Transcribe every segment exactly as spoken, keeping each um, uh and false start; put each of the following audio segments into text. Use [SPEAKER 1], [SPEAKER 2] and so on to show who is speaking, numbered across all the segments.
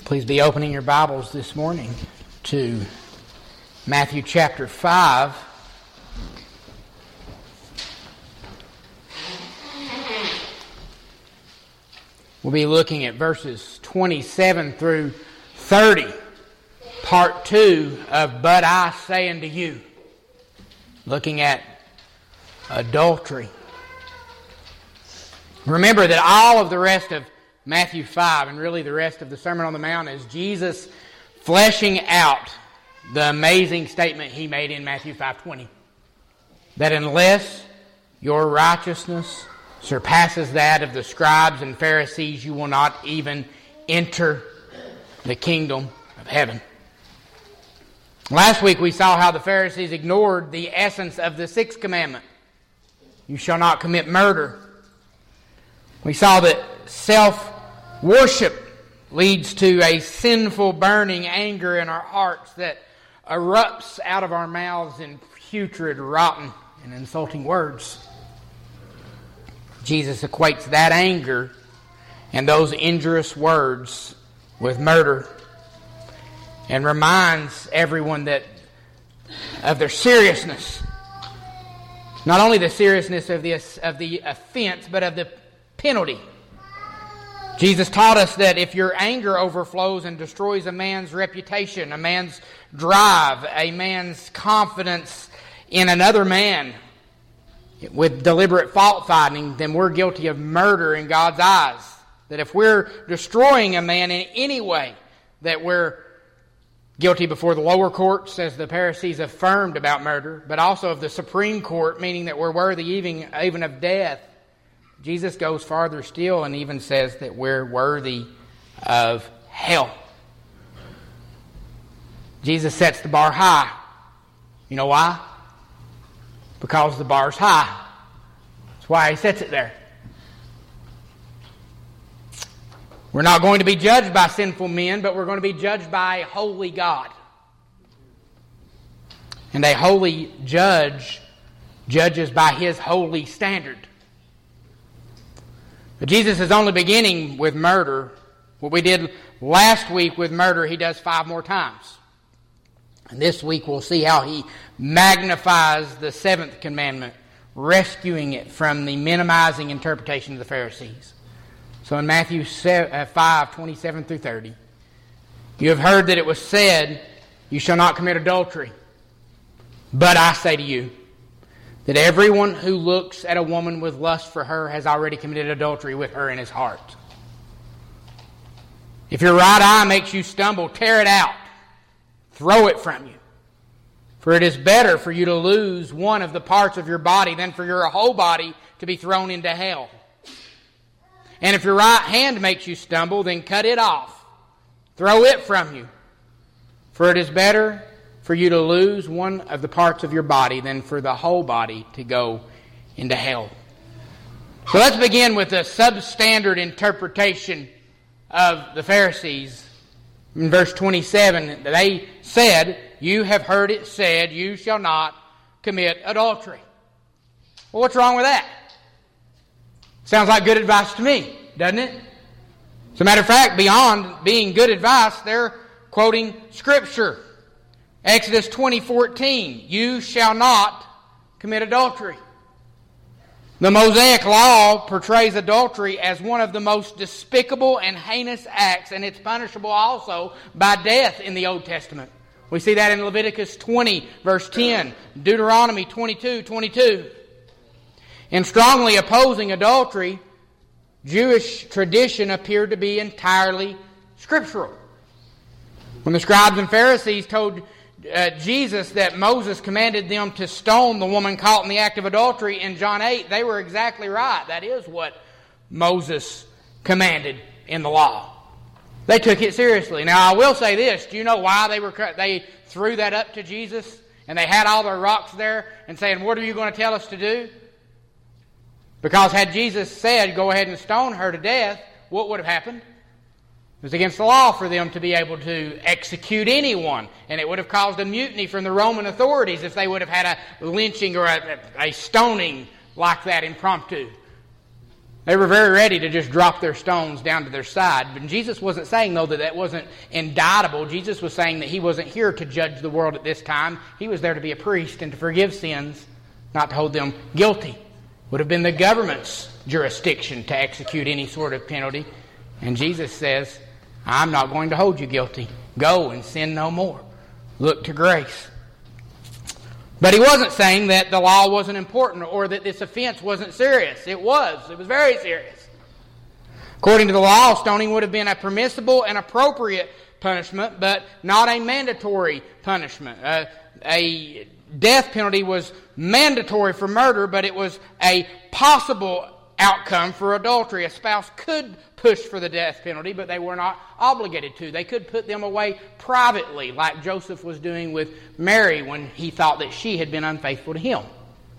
[SPEAKER 1] Please be opening your Bibles this morning to Matthew chapter five. We'll be looking at verses twenty-seven through thirty, part two of But I Say Unto You, looking at adultery. Remember that all of the rest of Matthew five, and really the rest of the Sermon on the Mount, is Jesus fleshing out the amazing statement he made in Matthew five twenty. That unless your righteousness surpasses that of the scribes and Pharisees, you will not even enter the kingdom of heaven. Last week we saw how the Pharisees ignored the essence of the sixth commandment. You shall not commit murder. We saw that self-worship leads to a sinful burning anger in our hearts that erupts out of our mouths in putrid, rotten, and insulting words. Jesus equates that anger and those injurious words with murder and reminds everyone that of their seriousness. Not only the seriousness of the, of the offense, but of the penalty. Jesus taught us that if your anger overflows and destroys a man's reputation, a man's drive, a man's confidence in another man with deliberate fault-finding, then we're guilty of murder in God's eyes. That if we're destroying a man in any way, that we're guilty before the lower courts, as the Pharisees affirmed about murder, but also of the Supreme Court, meaning that we're worthy even, even of death. Jesus goes farther still and even says that we're worthy of hell. Jesus sets the bar high. You know why? Because the bar's high. That's why he sets it there. We're not going to be judged by sinful men, but we're going to be judged by a holy God. And a holy judge judges by his holy standard. But Jesus is only beginning with murder. What we did last week with murder, he does five more times. And this week we'll see how he magnifies the seventh commandment, rescuing it from the minimizing interpretation of the Pharisees. So in Matthew five, twenty-seven through thirty, you have heard that it was said, you shall not commit adultery. But I say to you, that everyone who looks at a woman with lust for her has already committed adultery with her in his heart. If your right eye makes you stumble, tear it out. Throw it from you. For it is better for you to lose one of the parts of your body than for your whole body to be thrown into hell. And if your right hand makes you stumble, then cut it off. Throw it from you. For it is better for you to lose one of the parts of your body than for the whole body to go into hell. So let's begin with a substandard interpretation of the Pharisees. In verse twenty-seven, they said, you have heard it said, you shall not commit adultery. Well, what's wrong with that? Sounds like good advice to me, doesn't it? As a matter of fact, beyond being good advice, they're quoting Scripture. Exodus twenty fourteen, you shall not commit adultery. The Mosaic Law portrays adultery as one of the most despicable and heinous acts, and it's punishable also by death in the Old Testament. We see that in Leviticus twenty, verse ten, Deuteronomy twenty-two, twenty-two. In strongly opposing adultery, Jewish tradition appeared to be entirely scriptural. When the scribes and Pharisees told Uh, Jesus that Moses commanded them to stone the woman caught in the act of adultery in John eight, they were exactly right. That is what Moses commanded in the law. They took it seriously. Now, I will say this. Do you know why they were they threw that up to Jesus? And they had all their rocks there and saying, what are you going to tell us to do? Because had Jesus said, go ahead and stone her to death, what would have happened? It was against the law for them to be able to execute anyone. And it would have caused a mutiny from the Roman authorities if they would have had a lynching or a, a stoning like that impromptu. They were very ready to just drop their stones down to their side. But Jesus wasn't saying, though, that that wasn't indictable. Jesus was saying that he wasn't here to judge the world at this time. He was there to be a priest and to forgive sins, not to hold them guilty. Would have been the government's jurisdiction to execute any sort of penalty. And Jesus says, I'm not going to hold you guilty. Go and sin no more. Look to grace. But he wasn't saying that the law wasn't important or that this offense wasn't serious. It was. It was very serious. According to the law, stoning would have been a permissible and appropriate punishment, but not a mandatory punishment. Uh, a death penalty was mandatory for murder, but it was a possible outcome for adultery. A spouse could push for the death penalty, but they were not obligated to. They could put them away privately, like Joseph was doing with Mary when he thought that she had been unfaithful to him.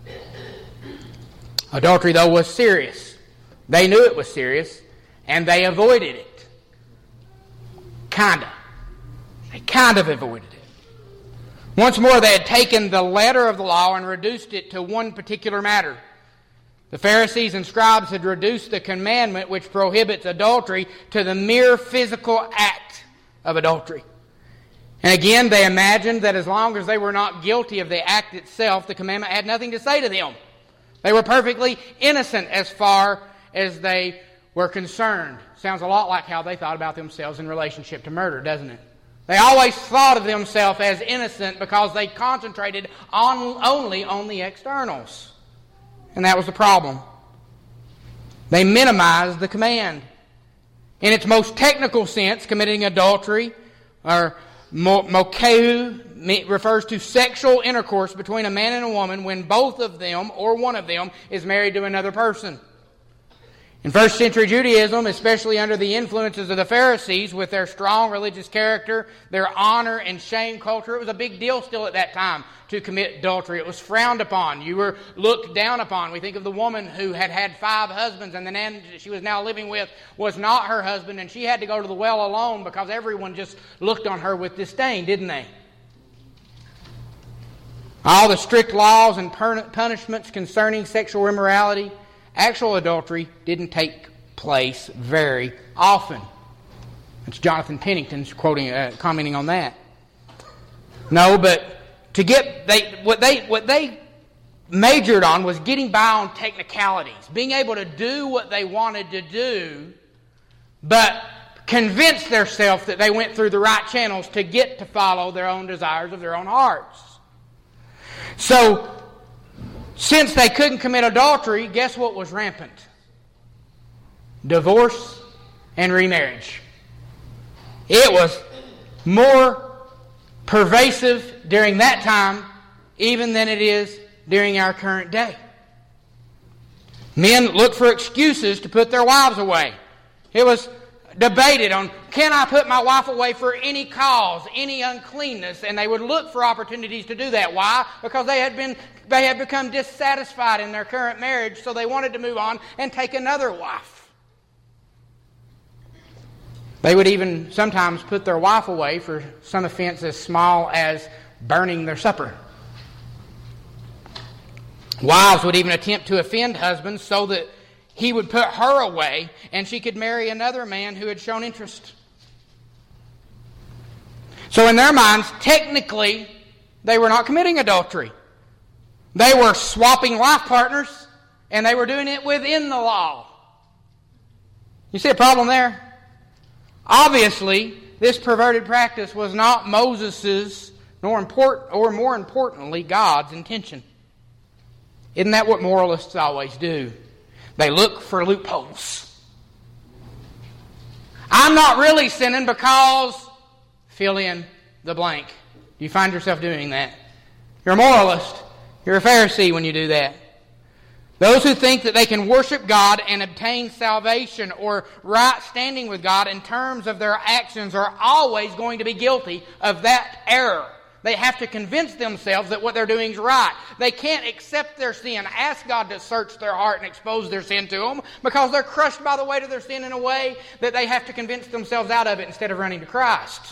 [SPEAKER 1] Adultery, though, was serious. They knew it was serious, and they avoided it. Kinda. They kind of avoided it. Once more, they had taken the letter of the law and reduced it to one particular matter. The Pharisees and scribes had reduced the commandment which prohibits adultery to the mere physical act of adultery. And again, they imagined that as long as they were not guilty of the act itself, the commandment had nothing to say to them. They were perfectly innocent as far as they were concerned. Sounds a lot like how they thought about themselves in relationship to murder, doesn't it? They always thought of themselves as innocent because they concentrated on only on the externals. And that was the problem. They minimized the command. In its most technical sense, committing adultery, or mokeu, refers to sexual intercourse between a man and a woman when both of them, or one of them, is married to another person. In first century Judaism, especially under the influences of the Pharisees, with their strong religious character, their honor and shame culture, it was a big deal still at that time to commit adultery. It was frowned upon. You were looked down upon. We think of the woman who had had five husbands, and the man she was now living with was not her husband, and she had to go to the well alone because everyone just looked on her with disdain, didn't they? All the strict laws and punishments concerning sexual immorality, actual adultery didn't take place very often. It's Jonathan Pennington's quoting, uh, commenting on that. No, but to get they what they what they majored on was getting by on technicalities, being able to do what they wanted to do, but convince themselves that they went through the right channels to get to follow their own desires of their own hearts. So, since they couldn't commit adultery, guess what was rampant? Divorce and remarriage. It was more pervasive during that time even than it is during our current day. Men looked for excuses to put their wives away. It was debated on, can I put my wife away for any cause, any uncleanness? And they would look for opportunities to do that. Why? Because they had been they had become dissatisfied in their current marriage, so they wanted to move on and take another wife. They would even sometimes put their wife away for some offense as small as burning their supper. Wives would even attempt to offend husbands so that he would put her away and she could marry another man who had shown interest. So in their minds, technically, they were not committing adultery. They were swapping life partners, and they were doing it within the law. You see a problem there? Obviously, this perverted practice was not Moses's, nor important, or more importantly, God's intention. Isn't that what moralists always do? They look for loopholes. I'm not really sinning because fill in the blank. Do you find yourself doing that? You're a moralist. You're a Pharisee when you do that. Those who think that they can worship God and obtain salvation or right standing with God in terms of their actions are always going to be guilty of that error. They have to convince themselves that what they're doing is right. They can't accept their sin, ask God to search their heart and expose their sin to them, because they're crushed by the weight of their sin in a way that they have to convince themselves out of it instead of running to Christ.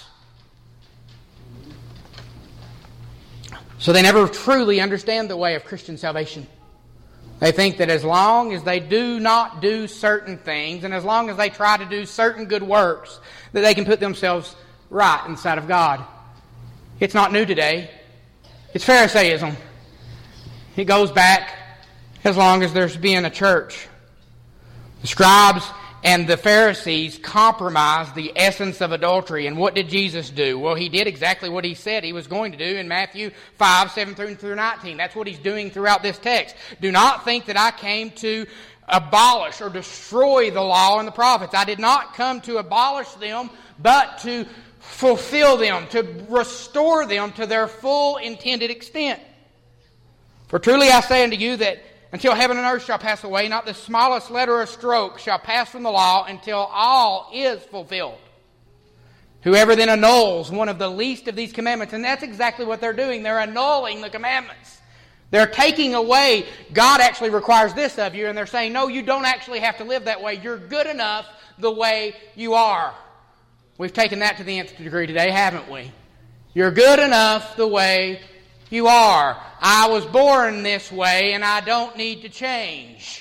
[SPEAKER 1] So they never truly understand the way of Christian salvation. They think that as long as they do not do certain things, and as long as they try to do certain good works, that they can put themselves right inside of God. It's not new today. It's Pharisaism. It goes back as long as there's been a church. The scribes and the Pharisees compromised the essence of adultery. And what did Jesus do? Well, he did exactly what he said he was going to do in Matthew five, seven through nineteen. That's what he's doing throughout this text. Do not think that I came to abolish or destroy the law and the prophets. I did not come to abolish them, but to fulfill them, to restore them to their full intended extent. For truly I say unto you that until heaven and earth shall pass away, not the smallest letter or stroke shall pass from the law until all is fulfilled. Whoever then annuls one of the least of these commandments, and that's exactly what they're doing. They're annulling the commandments. They're taking away, God actually requires this of you, and they're saying, no, you don't actually have to live that way. You're good enough the way you are. We've taken that to the nth degree today, haven't we? You're good enough the way you are. I was born this way and I don't need to change.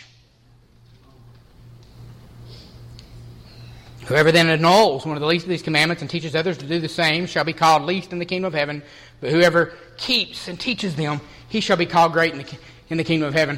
[SPEAKER 1] Whoever then annuls one of the least of these commandments and teaches others to do the same shall be called least in the kingdom of heaven. But whoever keeps and teaches them, he shall be called great in the, in the kingdom of heaven.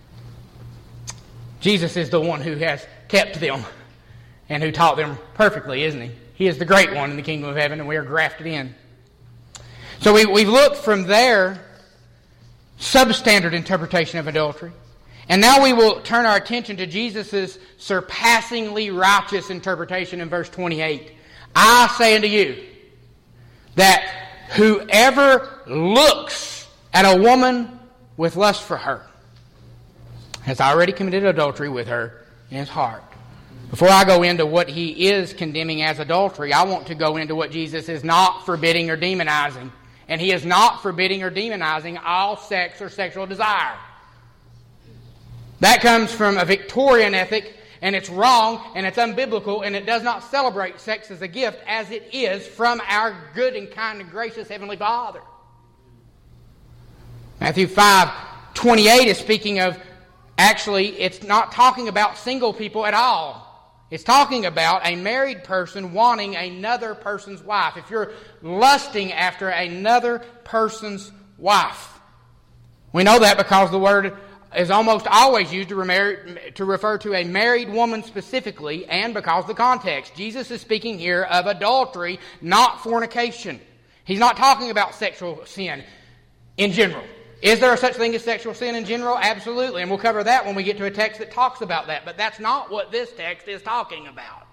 [SPEAKER 1] Jesus is the one who has kept them and who taught them perfectly, isn't he? He is the great one in the kingdom of heaven, and we are grafted in. So we, we've looked from their substandard interpretation of adultery. And now we will turn our attention to Jesus' surpassingly righteous interpretation in verse twenty-eight. I say unto you that whoever looks at a woman with lust for her has already committed adultery with her in his heart. Before I go into what he is condemning as adultery, I want to go into what Jesus is not forbidding or demonizing. And he is not forbidding or demonizing all sex or sexual desire. That comes from a Victorian ethic, and it's wrong, and it's unbiblical, and it does not celebrate sex as a gift as it is from our good and kind and gracious Heavenly Father. Matthew five twenty-eight is speaking of, actually, it's not talking about single people at all. It's talking about a married person wanting another person's wife. If you're lusting after another person's wife. We know that because the word is almost always used to, remar- to refer to a married woman specifically, and because of the context. Jesus is speaking here of adultery, not fornication. He's not talking about sexual sin in general. Is there a such thing as sexual sin in general? Absolutely. And we'll cover that when we get to a text that talks about that. But that's not what this text is talking about.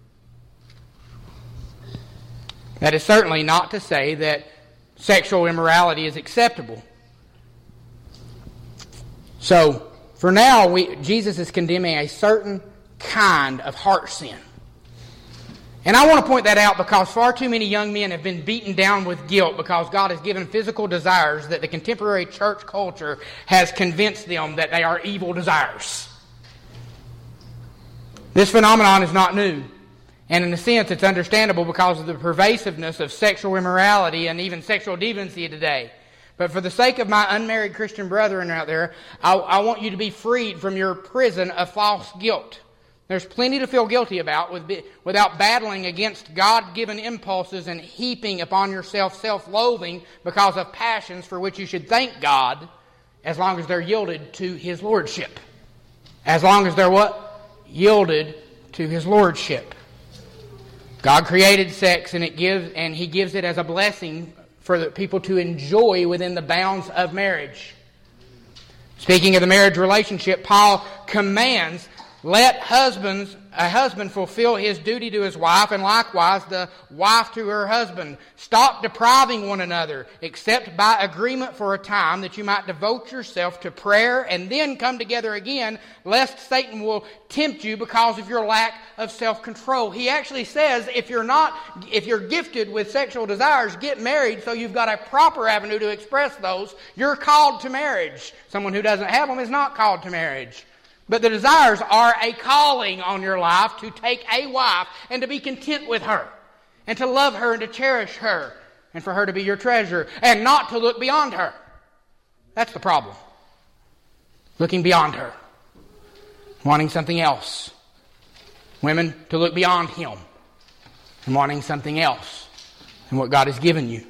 [SPEAKER 1] That is certainly not to say that sexual immorality is acceptable. So, for now, we, Jesus is condemning a certain kind of heart sin. And I want to point that out because far too many young men have been beaten down with guilt because God has given physical desires that the contemporary church culture has convinced them that they are evil desires. This phenomenon is not new. And in a sense, it's understandable because of the pervasiveness of sexual immorality and even sexual deviancy today. But for the sake of my unmarried Christian brethren out there, I, I want you to be freed from your prison of false guilt. There's plenty to feel guilty about with, without battling against God-given impulses and heaping upon yourself self-loathing because of passions for which you should thank God as long as they're yielded to His Lordship. As long as they're what? Yielded to His Lordship. God created sex and it gives, and He gives it as a blessing for the people to enjoy within the bounds of marriage. Speaking of the marriage relationship, Paul commands, let husbands, a husband fulfill his duty to his wife, and likewise the wife to her husband. Stop depriving one another, except by agreement for a time, that you might devote yourself to prayer and then come together again, lest Satan will tempt you because of your lack of self-control. He actually says if you're not, if you're gifted with sexual desires, get married so you've got a proper avenue to express those. You're called to marriage. Someone who doesn't have them is not called to marriage. But the desires are a calling on your life to take a wife and to be content with her and to love her and to cherish her and for her to be your treasure and not to look beyond her. That's the problem. looking beyond her, wanting something else. Women to look beyond him and wanting something else than what God has given you.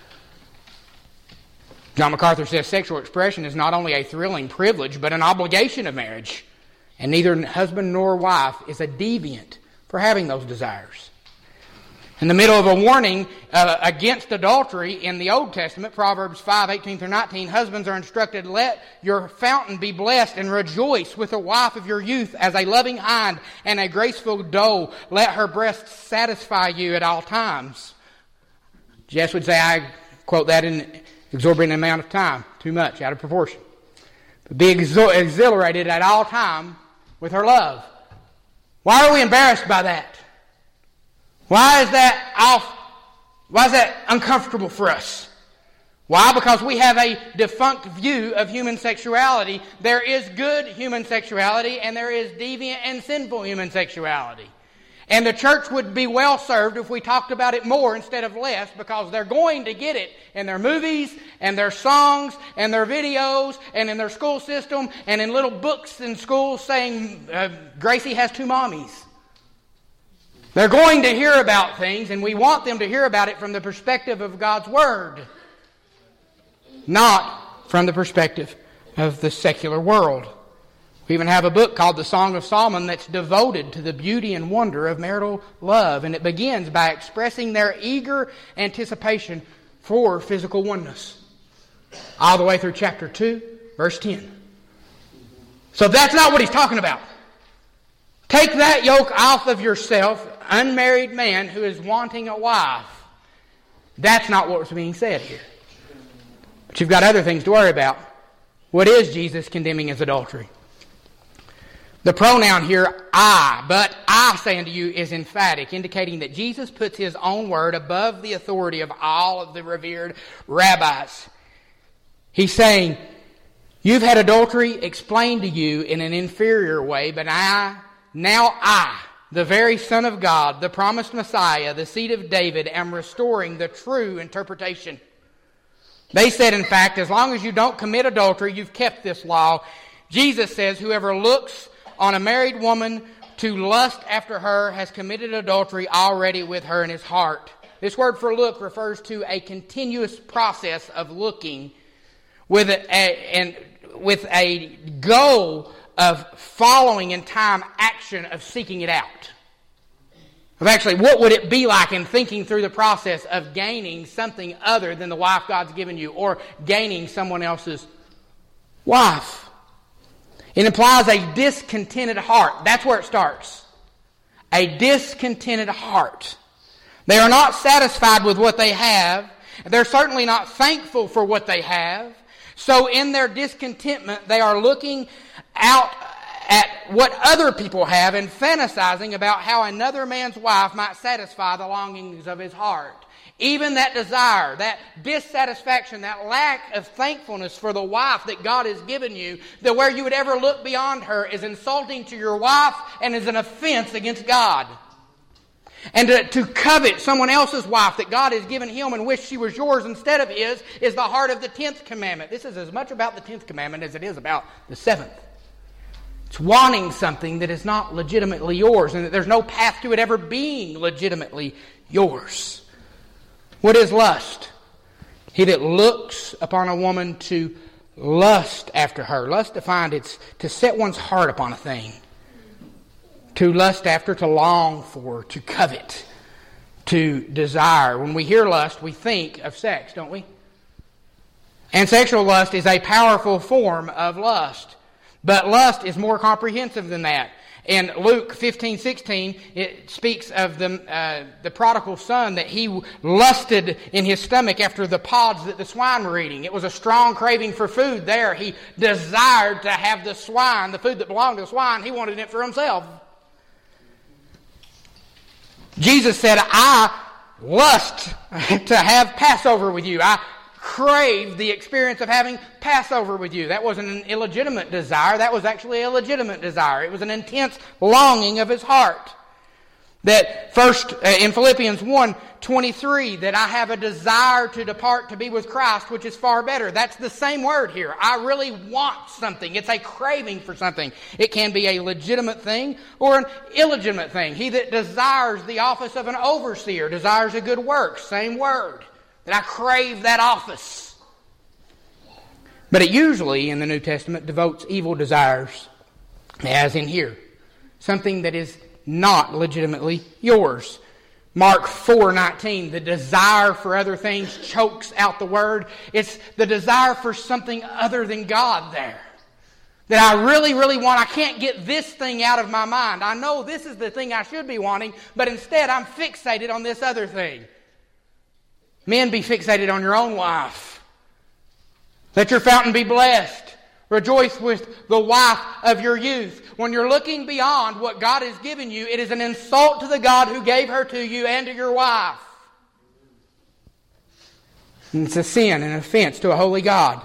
[SPEAKER 1] John MacArthur says sexual expression is not only a thrilling privilege, but an obligation of marriage. And neither husband nor wife is a deviant for having those desires. In the middle of a warning uh, against adultery in the Old Testament, Proverbs five, eighteen through nineteen, husbands are instructed, let your fountain be blessed and rejoice with the wife of your youth as a loving hind and a graceful doe. Let her breasts satisfy you at all times. Jess would say, I quote that in an exorbitant amount of time, too much, out of proportion. But be exo- exhilarated at all time with her love. Why are we embarrassed by that? Why is that off? Why is that uncomfortable for us? Why? Because we have a defunct view of human sexuality. There is good human sexuality and there is deviant and sinful human sexuality. And the church would be well served if we talked about it more instead of less, because they're going to get it in their movies and their songs and their videos and in their school system and in little books in schools saying uh, Gracie has two mommies. They're going to hear about things, and we want them to hear about it from the perspective of God's Word, not from the perspective of the secular world. We even have a book called The Song of Solomon that's devoted to the beauty and wonder of marital love, and it begins by expressing their eager anticipation for physical oneness, all the way through chapter two, verse ten. So that's not what he's talking about. Take that yoke off of yourself, unmarried man who is wanting a wife. That's not what's being said here. But you've got other things to worry about. What is Jesus condemning as adultery? The pronoun here, I, but I say unto you, is emphatic, indicating that Jesus puts his own word above the authority of all of the revered rabbis. He's saying, you've had adultery explained to you in an inferior way, but I, now I, the very Son of God, the promised Messiah, the seed of David, am restoring the true interpretation. They said, in fact, as long as you don't commit adultery, you've kept this law. Jesus says, whoever looks on a married woman to lust after her has committed adultery already with her in his heart. This word for look refers to a continuous process of looking with a, a, and with a goal of following in time action of seeking it out. Of actually, what would it be like in thinking through the process of gaining something other than the wife God's given you, or gaining someone else's wife? It implies a discontented heart. That's where it starts. A discontented heart. They are not satisfied with what they have. They're certainly not thankful for what they have. So in their discontentment, they are looking out at what other people have and fantasizing about how another man's wife might satisfy the longings of his heart. Even that desire, that dissatisfaction, that lack of thankfulness for the wife that God has given you, that where you would ever look beyond her is insulting to your wife and is an offense against God. And to, to covet someone else's wife that God has given him and wish she was yours instead of his is the heart of the tenth commandment. This is as much about the tenth commandment as it is about the seventh. It's wanting something that is not legitimately yours, and that there's no path to it ever being legitimately yours. What is lust? He that looks upon a woman to lust after her. Lust defined, it's to set one's heart upon a thing. To lust after, to long for, to covet, to desire. When we hear lust, we think of sex, don't we? And sexual lust is a powerful form of lust. But lust is more comprehensive than that. In Luke fifteen sixteen, it speaks of the, uh, the prodigal son, that he lusted in his stomach after the pods that the swine were eating. It was a strong craving for food there. He desired to have the swine, the food that belonged to the swine. He wanted it for himself. Jesus said, I lust to have Passover with you. I crave the experience of having Passover with you. That wasn't an illegitimate desire. That was actually a legitimate desire. It was an intense longing of his heart. That first uh, in Philippians one twenty-three, that I have a desire to depart to be with Christ, which is far better. That's the same word here. I really want something. It's a craving for something. It can be a legitimate thing or an illegitimate thing. He that desires the office of an overseer desires a good work. Same word. That I crave that office. But it usually, in the New Testament, devotes evil desires, as in here. Something that is not legitimately yours. Mark four nineteen, the desire for other things chokes out the word. It's the desire for something other than God there. That I really, really want. I can't get this thing out of my mind. I know this is the thing I should be wanting, but instead I'm fixated on this other thing. Men, be fixated on your own wife. Let your fountain be blessed. Rejoice with the wife of your youth. When you're looking beyond what God has given you, it is an insult to the God who gave her to you and to your wife. And it's a sin and an offense to a holy God.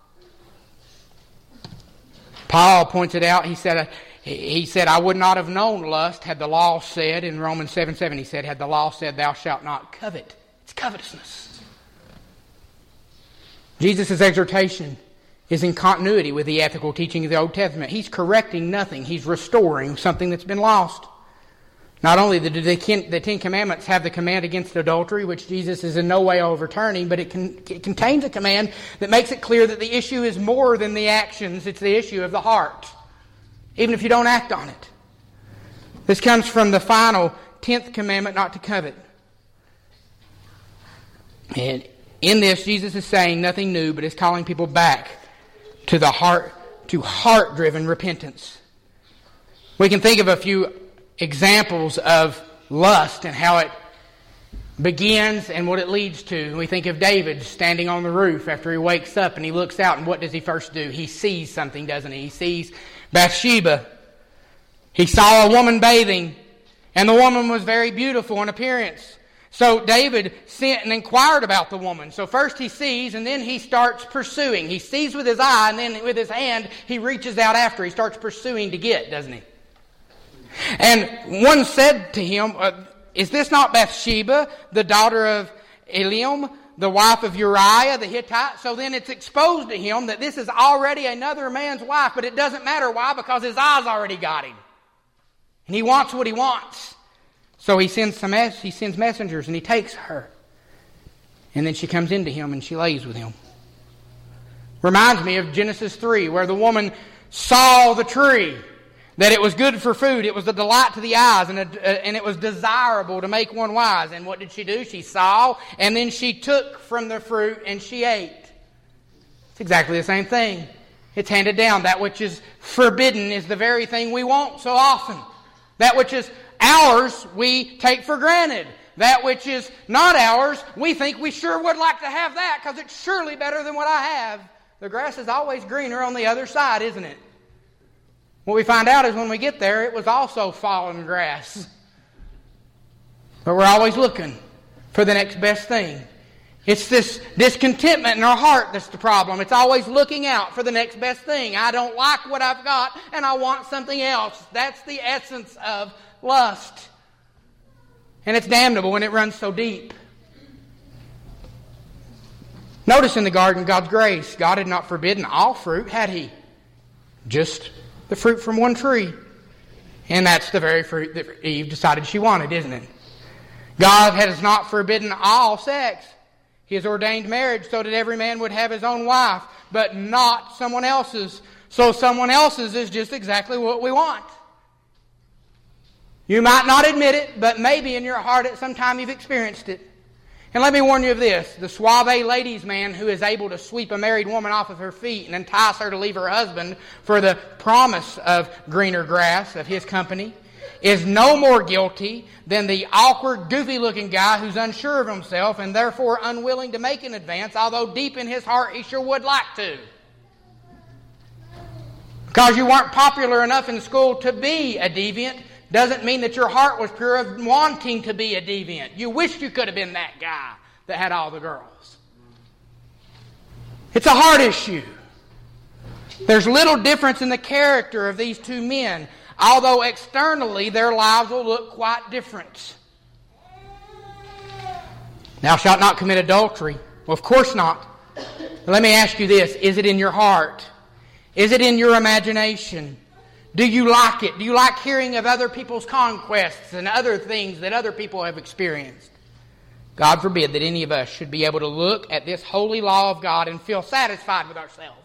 [SPEAKER 1] Paul points it out. He said, he said, I would not have known lust had the law said, in Romans seven seven, he said, had the law said, thou shalt not covet. It's covetousness. Jesus' exhortation is in continuity with the ethical teaching of the Old Testament. He's correcting nothing. He's restoring something that's been lost. Not only do the Ten Commandments have the command against adultery, which Jesus is in no way overturning, but it, can, it contains a command that makes it clear that the issue is more than the actions. It's the issue of the heart, even if you don't act on it. This comes from the final tenth commandment, not to covet. And in this, Jesus is saying nothing new, but is calling people back to the heart, to heart-driven repentance. We can think of a few examples of lust and how it begins and what it leads to. We think of David standing on the roof after he wakes up and he looks out, and what does he first do? He sees something, doesn't he? He sees Bathsheba. He saw a woman bathing, and the woman was very beautiful in appearance. So David sent and inquired about the woman. So first he sees, and then he starts pursuing. He sees with his eye, and then with his hand, he reaches out after. He starts pursuing to get, doesn't he? And one said to him, uh, is this not Bathsheba, the daughter of Eliam, the wife of Uriah the Hittite? So then it's exposed to him that this is already another man's wife, but it doesn't matter. Why? Because his eyes already got him. And he wants what he wants. So he sends some he sends messengers and he takes her. And then she comes into him and she lays with him. Reminds me of Genesis three, where the woman saw the tree, that it was good for food, it was a delight to the eyes, and, a, and it was desirable to make one wise. And what did she do? She saw, and then she took from the fruit and she ate. It's exactly the same thing. It's handed down. That which is forbidden is the very thing we want so often. That which is ours, we take for granted. That which is not ours, we think we sure would like to have that because it's surely better than what I have. The grass is always greener on the other side, isn't it? What we find out is when we get there, it was also fallen grass. But we're always looking for the next best thing. It's this discontentment in our heart that's the problem. It's always looking out for the next best thing. I don't like what I've got, and I want something else. That's the essence of lust. And it's damnable when it runs so deep. Notice in the garden, God's grace. God had not forbidden all fruit, had He? Just the fruit from one tree. And that's the very fruit that Eve decided she wanted, isn't it? God has not forbidden all sex. He has ordained marriage so that every man would have his own wife, but not someone else's. So someone else's is just exactly what we want. You might not admit it, but maybe in your heart at some time you've experienced it. And let me warn you of this. The suave ladies' man who is able to sweep a married woman off of her feet and entice her to leave her husband for the promise of greener grass, of his company, is no more guilty than the awkward, goofy-looking guy who's unsure of himself and therefore unwilling to make an advance, although deep in his heart he sure would like to. Because you weren't popular enough in school to be a deviant doesn't mean that your heart was pure of wanting to be a deviant. You wished you could have been that guy that had all the girls. It's a heart issue. There's little difference in the character of these two men. although externally their lives will look quite different. Thou shalt not commit adultery. Well, of course not. But let me ask you this. Is it in your heart? Is it in your imagination? Do you like it? Do you like hearing of other people's conquests and other things that other people have experienced? God forbid that any of us should be able to look at this holy law of God and feel satisfied with ourselves.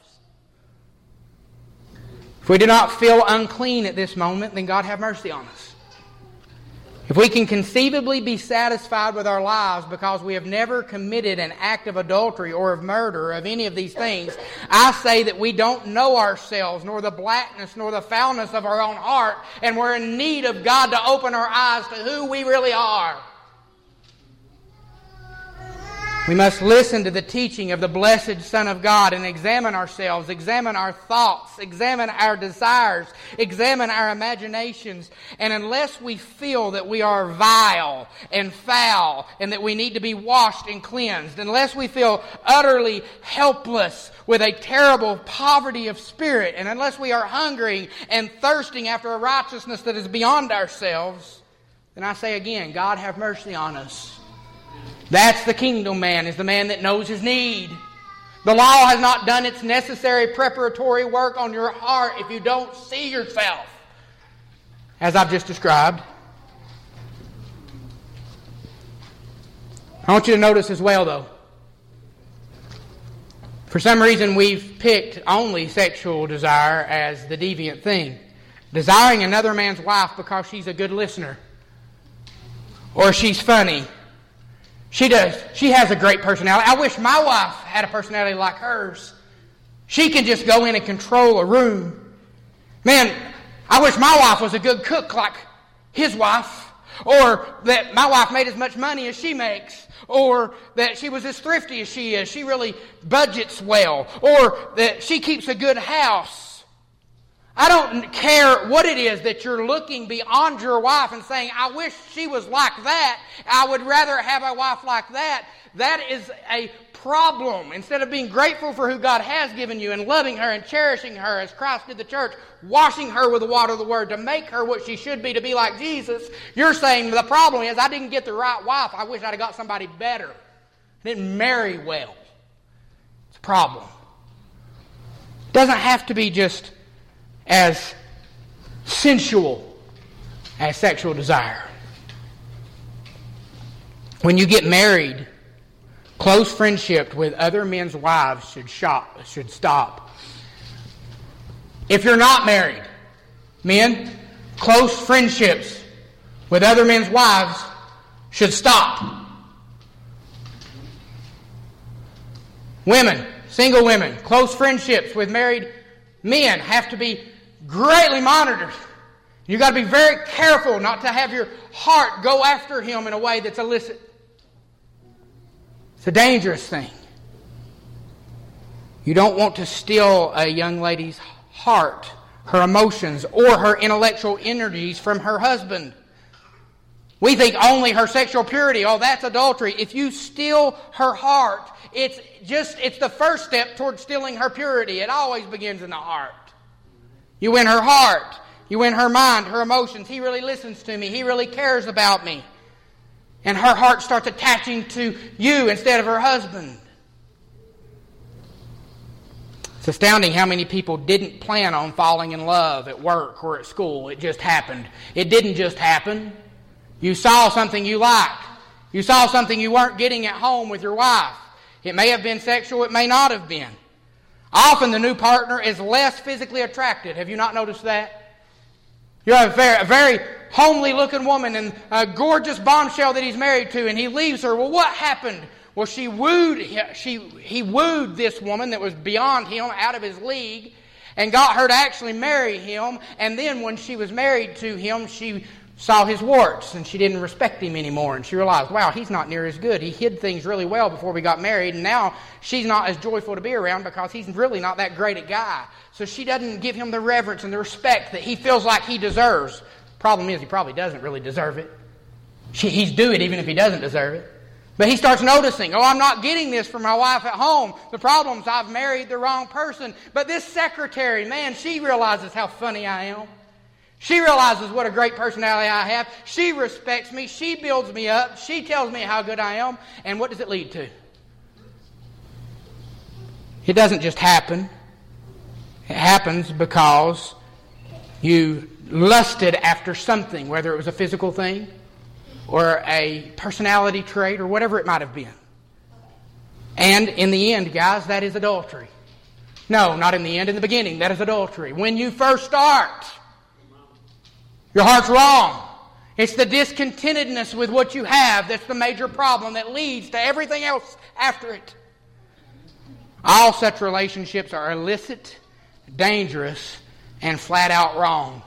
[SPEAKER 1] If we do not feel unclean at this moment, then God have mercy on us. If we can conceivably be satisfied with our lives because we have never committed an act of adultery or of murder or of any of these things, I say that we don't know ourselves, nor the blackness, nor the foulness of our own heart, and we're in need of God to open our eyes to who we really are. We must listen to the teaching of the blessed Son of God and examine ourselves, examine our thoughts, examine our desires, examine our imaginations. And unless we feel that we are vile and foul and that we need to be washed and cleansed, unless we feel utterly helpless with a terrible poverty of spirit, and unless we are hungering and thirsting after a righteousness that is beyond ourselves, then I say again, God have mercy on us. That's the kingdom man, is the man that knows his need. The law has not done its necessary preparatory work on your heart if you don't see yourself, as I've just described. I want you to notice as well, though, for some reason we've picked only sexual desire as the deviant thing. Desiring another man's wife because she's a good listener, or she's funny. She does. She has a great personality. I wish my wife had a personality like hers. She can just go in and control a room. Man, I wish my wife was a good cook like his wife. Or that my wife made as much money as she makes. Or that she was as thrifty as she is. She really budgets well. Or that she keeps a good house. I don't care what it is that you're looking beyond your wife and saying, I wish she was like that. I would rather have a wife like that. That is a problem. Instead of being grateful for who God has given you and loving her and cherishing her as Christ did the church, washing her with the water of the Word to make her what she should be, to be like Jesus, you're saying the problem is I didn't get the right wife. I wish I'd have got somebody better. I didn't marry well. It's a problem. It doesn't have to be just as sensual as sexual desire. When you get married, close friendship with other men's wives should shop, should stop. If you're not married, men, close friendships with other men's wives should stop. Women, single women, close friendships with married men have to be greatly monitored. You've got to be very careful not to have your heart go after him in a way that's illicit. It's a dangerous thing. You don't want to steal a young lady's heart, her emotions, or her intellectual energies from her husband. We think only her sexual purity, oh, that's adultery. If you steal her heart, it's just, it's the first step toward stealing her purity. It always begins in the heart. You win her heart. You win her mind, her emotions. He really listens to me. He really cares about me. And her heart starts attaching to you instead of her husband. It's astounding how many people didn't plan on falling in love at work or at school. It just happened. It didn't just happen. You saw something you liked. You saw something you weren't getting at home with your wife. It may have been sexual. It may not have been. Often the new partner is less physically attractive. Have you not noticed that? You have a very, a very homely looking woman and a gorgeous bombshell that he's married to, and he leaves her. Well, what happened? Well, she wooed, she, he wooed this woman that was beyond him, out of his league, and got her to actually marry him. And then when she was married to him, she saw his warts, and she didn't respect him anymore. And she realized, wow, he's not near as good. He hid things really well before we got married, and now she's not as joyful to be around because he's really not that great a guy. So she doesn't give him the reverence and the respect that he feels like he deserves. Problem is, he probably doesn't really deserve it. She, he's due it even if he doesn't deserve it. But he starts noticing, oh, I'm not getting this from my wife at home. The problem is I've married the wrong person. But this secretary, man, she realizes how funny I am. She realizes what a great personality I have. She respects me. She builds me up. She tells me how good I am. And what does it lead to? It doesn't just happen. It happens because you lusted after something, whether it was a physical thing or a personality trait or whatever it might have been. And in the end, guys, that is adultery. No, not in the end, in the beginning. That is adultery. When you first start, your heart's wrong. It's the discontentedness with what you have that's the major problem that leads to everything else after it. All such relationships are illicit, dangerous, and flat out wrong.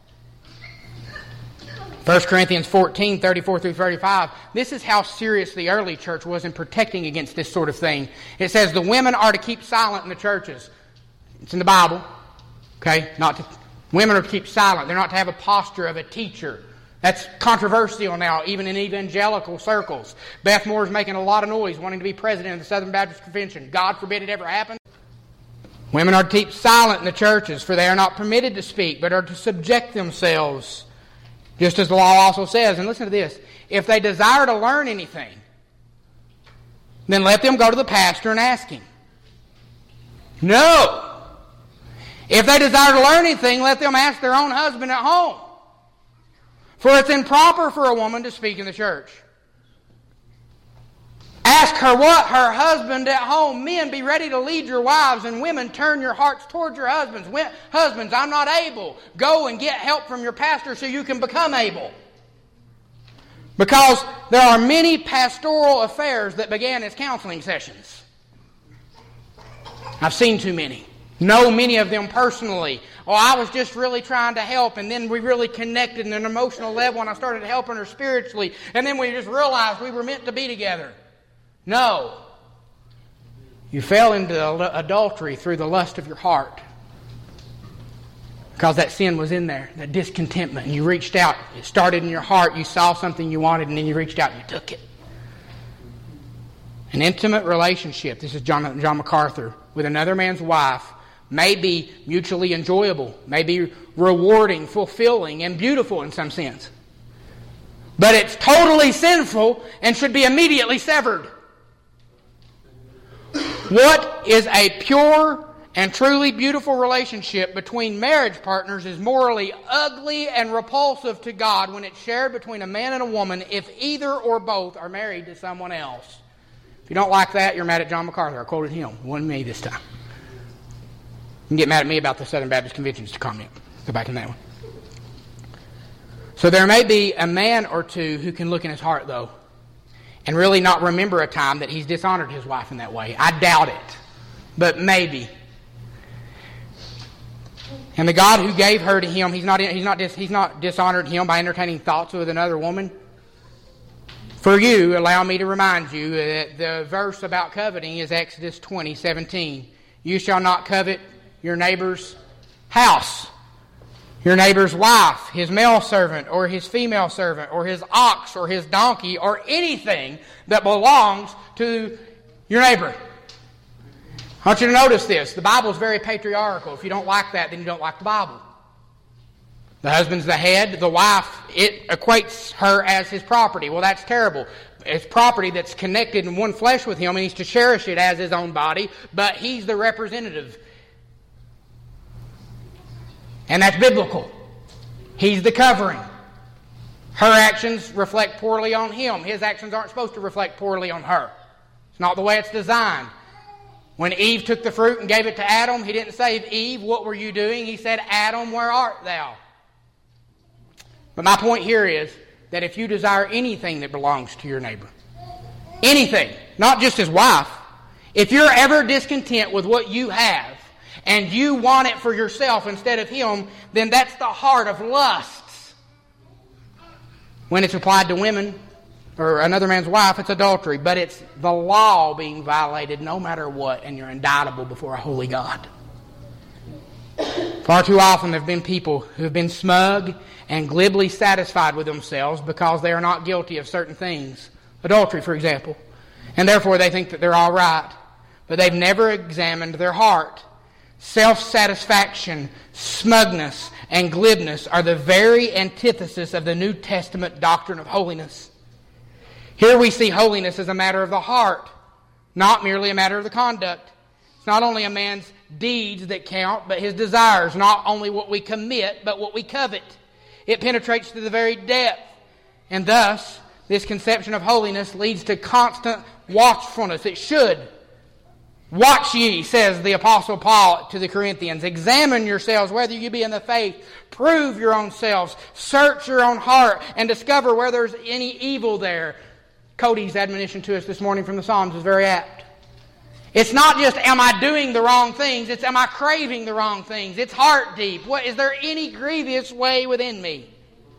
[SPEAKER 1] First Corinthians fourteen, thirty-four through thirty-five. This is how serious the early church was in protecting against this sort of thing. It says the women are to keep silent in the churches. It's in the Bible. Okay? Not to, women are to keep silent. They're not to have a posture of a teacher. That's controversial now, even in evangelical circles. Beth Moore's making a lot of noise wanting to be president of the Southern Baptist Convention. God forbid it ever happen. Women are to keep silent in the churches, for they are not permitted to speak, but are to subject themselves, just as the law also says. And listen to this. If they desire to learn anything, then let them go to the pastor and ask him. No. If they desire to learn anything, let them ask their own husband at home. For it's improper for a woman to speak in the church. Ask her what? Her husband at home. Men, be ready to lead your wives, and women, turn your hearts toward your husbands. Husbands, I'm not able. Go and get help from your pastor so you can become able. Because there are many pastoral affairs that began as counseling sessions. I've seen too many. Know many of them personally. Oh, I was just really trying to help, and then we really connected on an emotional level, and I started helping her spiritually, and then we just realized we were meant to be together. No. You fell into adultery through the lust of your heart. Because that sin was in there, that discontentment, and you reached out. It started in your heart, you saw something you wanted, and then you reached out and you took it. An intimate relationship, this is John, John MacArthur, with another man's wife may be mutually enjoyable, may be rewarding, fulfilling, and beautiful in some sense. But it's totally sinful and should be immediately severed. What is a pure and truly beautiful relationship between marriage partners is morally ugly and repulsive to God when it's shared between a man and a woman if either or both are married to someone else. If you don't like that, you're mad at John MacArthur. I quoted him. It wasn't me this time. You can get mad at me about the Southern Baptist Convention's to comment. Go back in that one. So there may be a man or two who can look in his heart, though, and really not remember a time that he's dishonored his wife in that way. I doubt it, but maybe. And the God who gave her to him, he's not he's not dis, he's not dishonored him by entertaining thoughts with another woman. For you, allow me to remind you that the verse about coveting is Exodus twenty seventeen. You shall not covet your neighbor's house, your neighbor's wife, his male servant, or his female servant, or his ox, or his donkey, or anything that belongs to your neighbor. I want you to notice this. The Bible is very patriarchal. If you don't like that, then you don't like the Bible. The husband's the head. The wife, it equates her as his property. Well, that's terrible. It's property that's connected in one flesh with him, and he's to cherish it as his own body, but he's the representative. And that's biblical. He's the covering. Her actions reflect poorly on him. His actions aren't supposed to reflect poorly on her. It's not the way it's designed. When Eve took the fruit and gave it to Adam, he didn't say, Eve, what were you doing? He said, Adam, where art thou? But my point here is that if you desire anything that belongs to your neighbor, anything, not just his wife, if you're ever discontent with what you have, and you want it for yourself instead of him, then that's the heart of lusts. When it's applied to women or another man's wife, it's adultery. But it's the law being violated no matter what, and you're indictable before a holy God. Far too often there have been people who have been smug and glibly satisfied with themselves because they are not guilty of certain things. Adultery, for example. And therefore they think that they're all right. But they've never examined their heart. self-satisfaction, smugness, and glibness are the very antithesis of the New Testament doctrine of holiness. Here we see holiness as a matter of the heart, not merely a matter of the conduct. It's not only a man's deeds that count, but his desires, not only what we commit, but what we covet. It penetrates to the very depth, and thus this conception of holiness leads to constant watchfulness. It should. Watch ye, says the Apostle Paul to the Corinthians. Examine yourselves whether you be in the faith. Prove your own selves. Search your own heart and discover whether there's any evil there. Cody's admonition to us this morning from the Psalms is very apt. It's not just, am I doing the wrong things? It's, am I craving the wrong things? It's heart deep. What, is there any grievous way within me?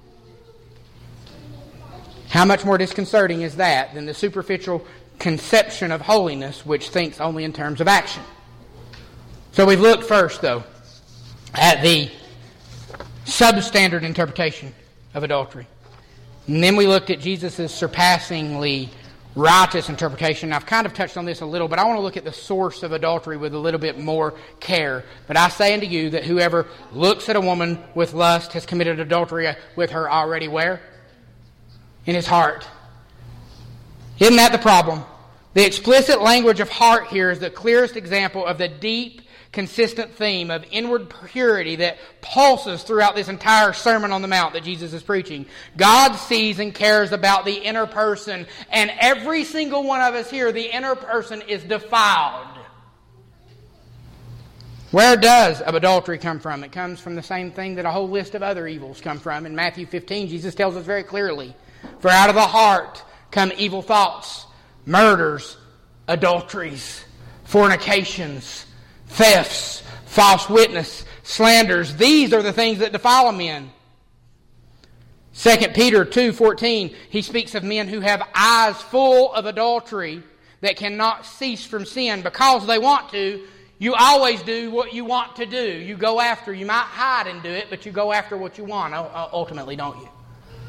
[SPEAKER 1] How much more disconcerting is that than the superficial conception of holiness which thinks only in terms of action? So we've looked first, though, at the substandard interpretation of adultery. And then we looked at Jesus' surpassingly righteous interpretation. I've kind of touched on this a little, but I want to look at the source of adultery with a little bit more care. But I say unto you that whoever looks at a woman with lust has committed adultery with her already where? In his heart. Isn't that the problem? The explicit language of heart here is the clearest example of the deep, consistent theme of inward purity that pulses throughout this entire Sermon on the Mount that Jesus is preaching. God sees and cares about the inner person, and every single one of us here, the inner person is defiled. Where does adultery come from? It comes from the same thing that a whole list of other evils come from. In Matthew fifteen, Jesus tells us very clearly, for out of the heart come evil thoughts, murders, adulteries, fornications, thefts, false witness, slanders. These are the things that defile a man. Second Peter two fourteen, he speaks of men who have eyes full of adultery that cannot cease from sin because they want to. You always do what you want to do. You go after. You might hide and do it, but you go after what you want ultimately, don't you?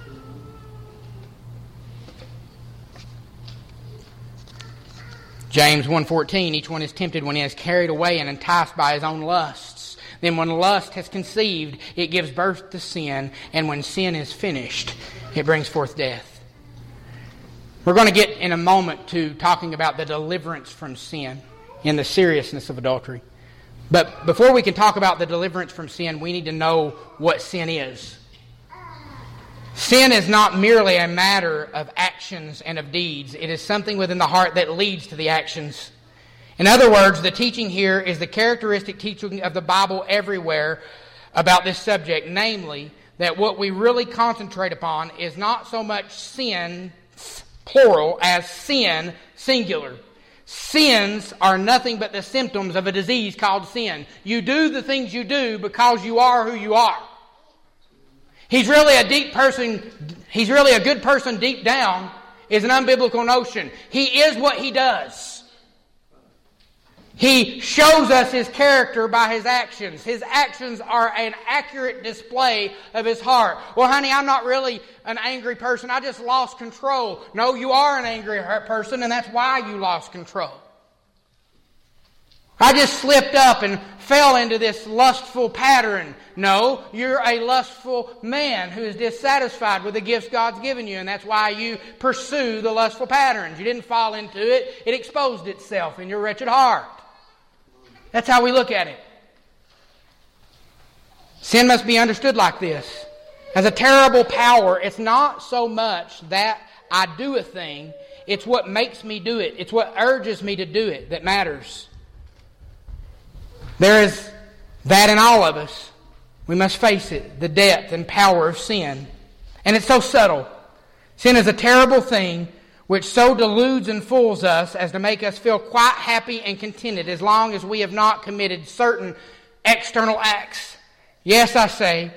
[SPEAKER 1] James one fourteen, each one is tempted when he is carried away and enticed by his own lusts. Then when lust has conceived, it gives birth to sin, and when sin is finished, it brings forth death. We're going to get in a moment to talking about the deliverance from sin and the seriousness of adultery. But before we can talk about the deliverance from sin, we need to know what sin is. Sin is not merely a matter of actions and of deeds. It is something within the heart that leads to the actions. In other words, the teaching here is the characteristic teaching of the Bible everywhere about this subject, namely, that what we really concentrate upon is not so much sin, plural, as sin, singular. Sins are nothing but the symptoms of a disease called sin. You do the things you do because you are who you are. He's really a deep person, he's really a good person deep down is an unbiblical notion. He is what he does. He shows us his character by his actions. His actions are an accurate display of his heart. Well, honey, I'm not really an angry person. I just lost control. No, you are an angry person, and that's why you lost control. I just slipped up and fell into this lustful pattern. No, you're a lustful man who is dissatisfied with the gifts God's given you, and that's why you pursue the lustful patterns. You didn't fall into it. It exposed itself in your wretched heart. That's how we look at it. Sin must be understood like this. As a terrible power, it's not so much that I do a thing, it's what makes me do it. It's what urges me to do it that matters. There is that in all of us. We must face it, the depth and power of sin. And it's so subtle. Sin is a terrible thing which so deludes and fools us as to make us feel quite happy and contented as long as we have not committed certain external acts. Yes, I say,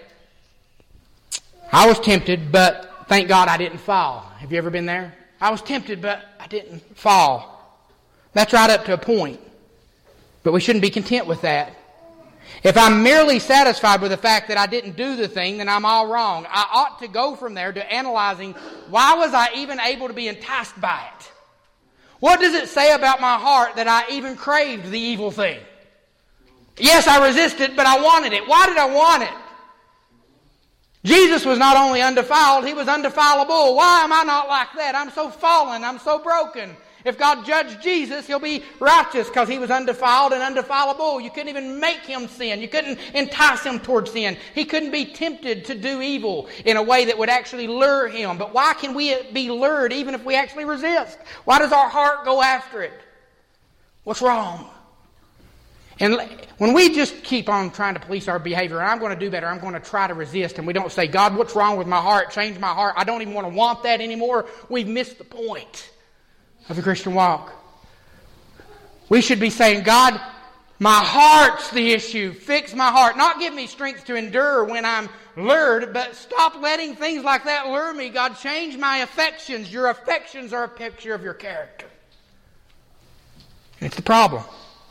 [SPEAKER 1] I was tempted, but thank God I didn't fall. Have you ever been there? I was tempted, but I didn't fall. That's right up to a point. But we shouldn't be content with that. If I'm merely satisfied with the fact that I didn't do the thing, then I'm all wrong. I ought to go from there to analyzing, why was I even able to be enticed by it? What does it say about my heart that I even craved the evil thing? Yes, I resisted, but I wanted it. Why did I want it? Jesus was not only undefiled, He was undefilable. Why am I not like that? I'm so fallen. I'm so broken. If God judged Jesus, He'll be righteous because He was undefiled and undefilable. You couldn't even make Him sin. You couldn't entice Him towards sin. He couldn't be tempted to do evil in a way that would actually lure Him. But why can we be lured even if we actually resist? Why does our heart go after it? What's wrong? And when we just keep on trying to police our behavior, and I'm going to do better, I'm going to try to resist, and we don't say, God, what's wrong with my heart? Change my heart. I don't even want to want that anymore. We've missed the point of the Christian walk. We should be saying, God, my heart's the issue. Fix my heart. Not give me strength to endure when I'm lured, but stop letting things like that lure me. God, change my affections. Your affections are a picture of your character. And it's the problem.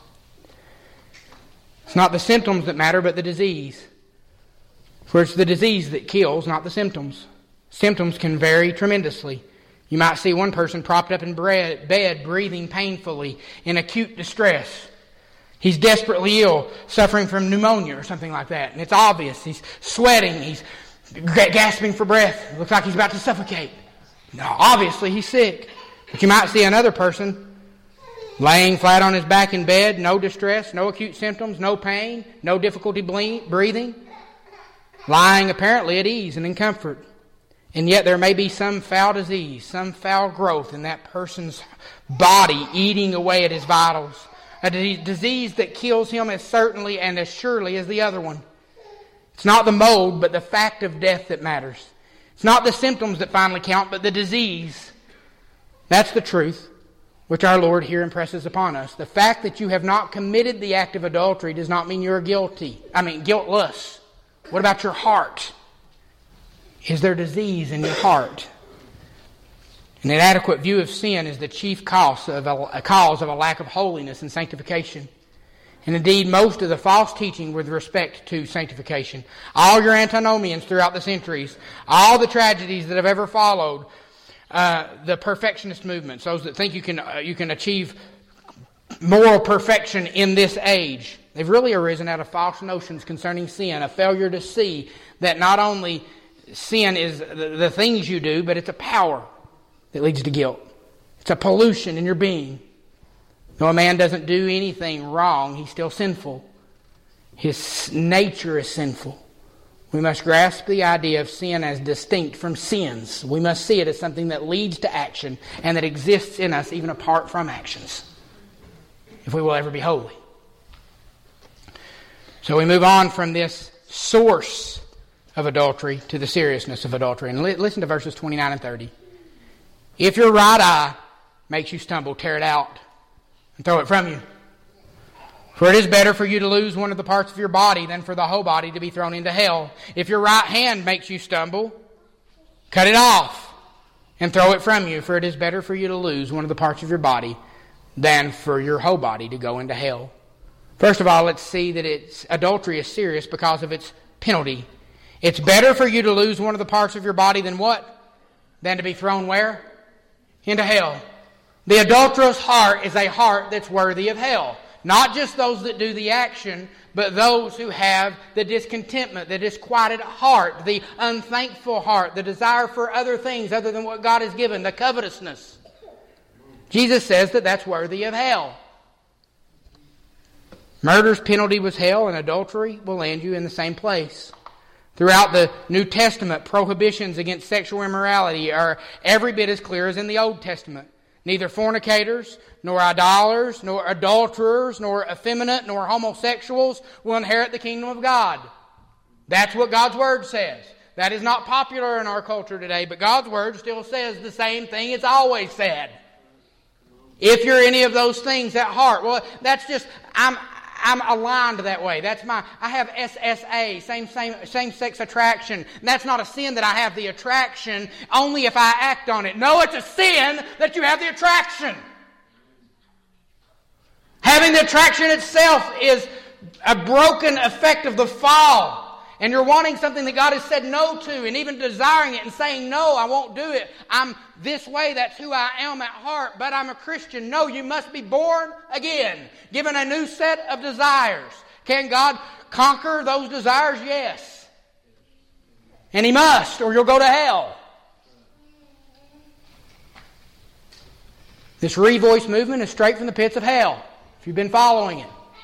[SPEAKER 1] It's not the symptoms that matter, but the disease. For it's the disease that kills, not the symptoms. Symptoms can vary tremendously. You might see one person propped up in bed, breathing painfully, in acute distress. He's desperately ill, suffering from pneumonia or something like that. And it's obvious. He's sweating. He's gasping for breath. Looks like he's about to suffocate. No, obviously he's sick. But you might see another person laying flat on his back in bed, no distress, no acute symptoms, no pain, no difficulty breathing, lying apparently at ease and in comfort. And yet there may be some foul disease, some foul growth in that person's body eating away at his vitals. A disease that kills him as certainly and as surely as the other one. It's not the mode, but the fact of death that matters. It's not the symptoms that finally count, but the disease. That's the truth which our Lord here impresses upon us. The fact that you have not committed the act of adultery does not mean you're guilty. I mean, guiltless. What about your heart? Is there disease in your heart? An inadequate view of sin is the chief cause of a, a cause of a lack of holiness and sanctification. And indeed, most of the false teaching with respect to sanctification, all your antinomians throughout the centuries, all the tragedies that have ever followed, Uh, the perfectionist movements, those that think you can uh, you can achieve moral perfection in this age, they've really arisen out of false notions concerning sin, a failure to see that not only sin is the, the things you do, but it's a power that leads to guilt. It's a pollution in your being. Though a man doesn't do anything wrong, he's still sinful. His nature is sinful. We must grasp the idea of sin as distinct from sins. We must see it as something that leads to action and that exists in us even apart from actions, if we will ever be holy. So we move on from this source of adultery to the seriousness of adultery. And li- listen to verses twenty-nine and thirty. If your right eye makes you stumble, tear it out and throw it from you. For it is better for you to lose one of the parts of your body than for the whole body to be thrown into hell. If your right hand makes you stumble, cut it off and throw it from you. For it is better for you to lose one of the parts of your body than for your whole body to go into hell. First of all, let's see that it's, adultery is serious because of its penalty. It's better for you to lose one of the parts of your body than what? Than to be thrown where? Into hell. The adulterous heart is a heart that's worthy of hell. Not just those that do the action, but those who have the discontentment, the disquieted heart, the unthankful heart, the desire for other things other than what God has given, the covetousness. Jesus says that that's worthy of hell. Murder's penalty was hell, and adultery will land you in the same place. Throughout the New Testament, prohibitions against sexual immorality are every bit as clear as in the Old Testament. Neither fornicators, nor idolaters, nor adulterers, nor effeminate, nor homosexuals will inherit the kingdom of God. That's what God's Word says. That is not popular in our culture today, but God's Word still says the same thing it's always said. If you're any of those things at heart, well, that's just, I'm I'm aligned that way. That's my, I have S S A, same, same, same-sex attraction. That's not a sin that I have the attraction only if I act on it. No, it's a sin that you have the attraction. Having the attraction itself is a broken effect of the fall. And you're wanting something that God has said no to, and even desiring it and saying, no, I won't do it. I'm this way, that's who I am at heart, but I'm a Christian. No, you must be born again, given a new set of desires. Can God conquer those desires? Yes. And He must, or you'll go to hell. This revoice movement is straight from the pits of hell, if you've been following it.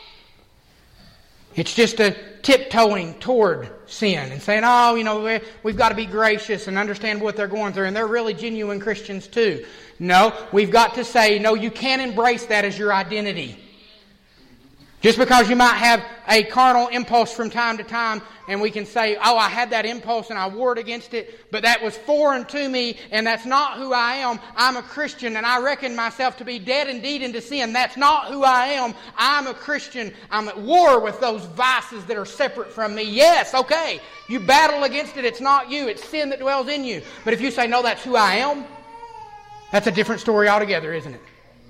[SPEAKER 1] It's just a tiptoeing toward sin and saying, oh, you know, we've got to be gracious and understand what they're going through, and they're really genuine Christians too. No, we've got to say, no, you can't embrace that as your identity. Just because you might have a carnal impulse from time to time, and we can say, oh, I had that impulse and I warred against it, but that was foreign to me, and that's not who I am. I'm a Christian, and I reckon myself to be dead indeed into sin. That's not who I am. I'm a Christian. I'm at war with those vices that are separate from me. Yes, okay, you battle against it. It's not you. It's sin that dwells in you. But if you say, no, that's who I am, that's a different story altogether, isn't it?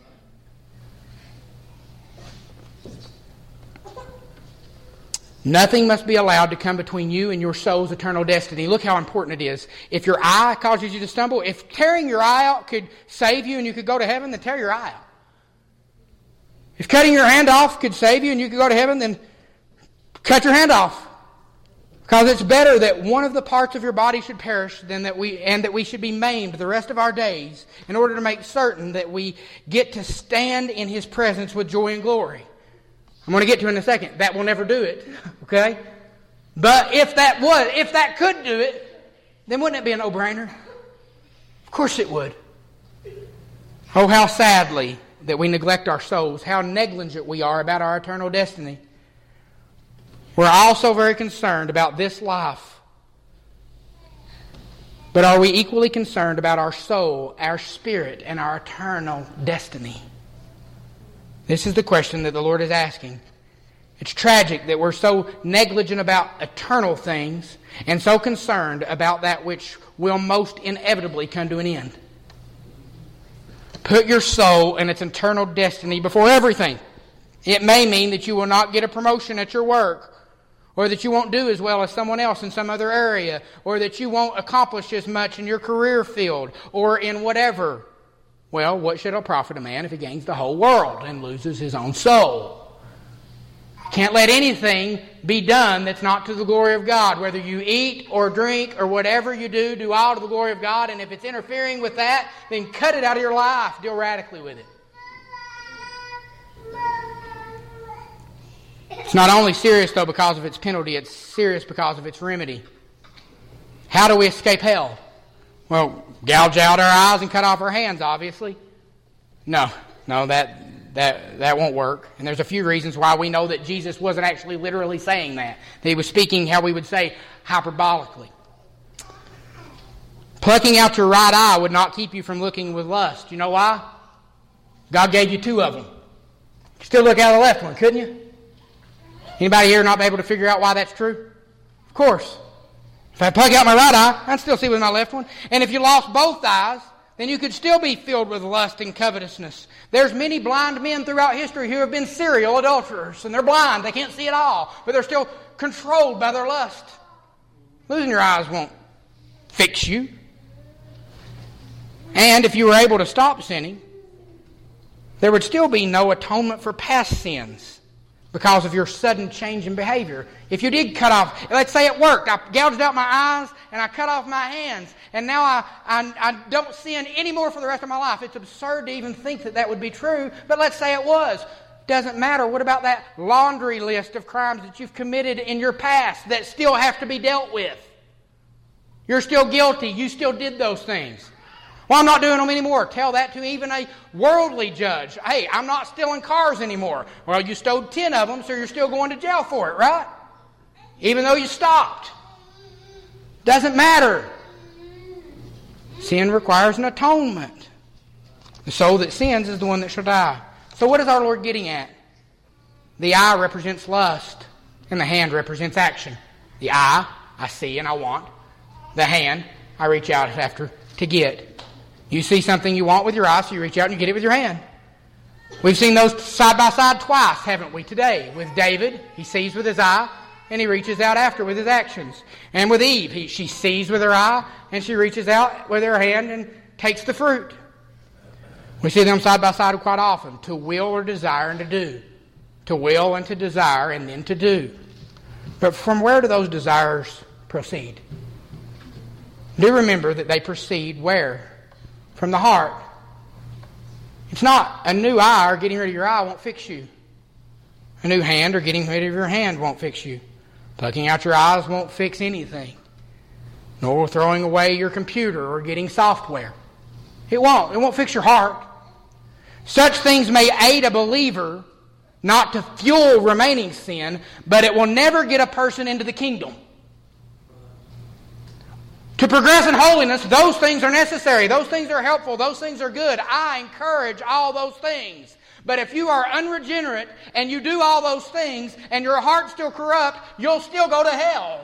[SPEAKER 1] Nothing must be allowed to come between you and your soul's eternal destiny. Look how important it is. If your eye causes you to stumble, if tearing your eye out could save you and you could go to heaven, then tear your eye out. If cutting your hand off could save you and you could go to heaven, then cut your hand off. Because it's better that one of the parts of your body should perish than that we and that we should be maimed the rest of our days in order to make certain that we get to stand in His presence with joy and glory. I'm going to get to it in a second. That will never do it, okay? But if that would, if that could do it, then wouldn't it be a no-brainer? Of course it would. Oh, how sadly that we neglect our souls, how negligent we are about our eternal destiny. We're also very concerned about this life. But are we equally concerned about our soul, our spirit, and our eternal destiny? This is the question that the Lord is asking. It's tragic that we're so negligent about eternal things and so concerned about that which will most inevitably come to an end. Put your soul and its eternal destiny before everything. It may mean that you will not get a promotion at your work, or that you won't do as well as someone else in some other area, or that you won't accomplish as much in your career field, or in whatever. Well, what should it profit a man if he gains the whole world and loses his own soul? Can't let anything be done that's not to the glory of God. Whether you eat or drink or whatever you do, do all to the glory of God. And if it's interfering with that, then cut it out of your life. Deal radically with it. It's not only serious, though, because of its penalty. It's serious because of its remedy. How do we escape hell? Well, gouge out our eyes and cut off our hands, obviously. No, no, that that that won't work. And there's a few reasons why we know that Jesus wasn't actually literally saying that. That He was speaking, how we would say, hyperbolically. Plucking out your right eye would not keep you from looking with lust. You know why? God gave you two of them. You could still look out of the left one, couldn't you? Anybody here not be able to figure out why that's true? Of course. If I pluck out my right eye, I can still see with my left one. And if you lost both eyes, then you could still be filled with lust and covetousness. There's many blind men throughout history who have been serial adulterers, and they're blind. They can't see at all, but they're still controlled by their lust. Losing your eyes won't fix you. And if you were able to stop sinning, there would still be no atonement for past sins, because of your sudden change in behavior. If you did cut off, let's say it worked. I gouged out my eyes and I cut off my hands, and now I, I, I don't sin anymore for the rest of my life. It's absurd to even think that that would be true, but let's say it was. Doesn't matter. What about that laundry list of crimes that you've committed in your past that still have to be dealt with? You're still guilty. You still did those things. Well, I'm not doing them anymore. Tell that to even a worldly judge. Hey, I'm not stealing cars anymore. Well, you stole ten of them, so you're still going to jail for it, right? Even though you stopped. Doesn't matter. Sin requires an atonement. The soul that sins is the one that shall die. So what is our Lord getting at? The eye represents lust, and the hand represents action. The eye, I see and I want. The hand, I reach out after to get. You see something you want with your eye, so you reach out and you get it with your hand. We've seen those side by side twice, haven't we, today? With David, he sees with his eye, and he reaches out after with his actions. And with Eve, he, she sees with her eye, and she reaches out with her hand and takes the fruit. We see them side by side quite often, to will or desire and to do. to will and to desire, and then to do. But from where do those desires proceed? Do remember that they proceed where? From the heart. It's not a new eye or getting rid of your eye won't fix you. A new hand or getting rid of your hand won't fix you. Plucking out your eyes won't fix anything. Nor throwing away your computer or getting software. It won't. It won't fix your heart. Such things may aid a believer not to fuel remaining sin, but it will never get a person into the kingdom. To progress in holiness, those things are necessary. Those things are helpful. Those things are good. I encourage all those things. But if you are unregenerate and you do all those things and your heart's still corrupt, you'll still go to hell.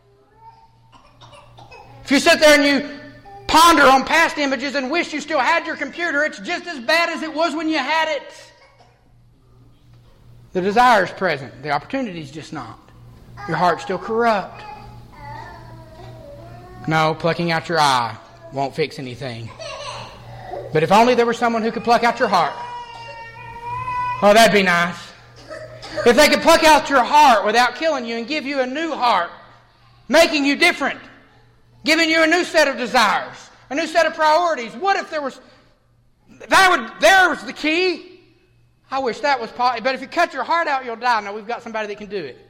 [SPEAKER 1] If you sit there and you ponder on past images and wish you still had your computer, it's just as bad as it was when you had it. The desire is present. The opportunity is just not. Your heart's still corrupt. No, plucking out your eye won't fix anything. But if only there was someone who could pluck out your heart. Oh, that'd be nice. If they could pluck out your heart without killing you and give you a new heart, making you different, giving you a new set of desires, a new set of priorities. What if there was... That would, there was the key. I wish that was possible. But if you cut your heart out, you'll die. Now, we've got somebody that can do it.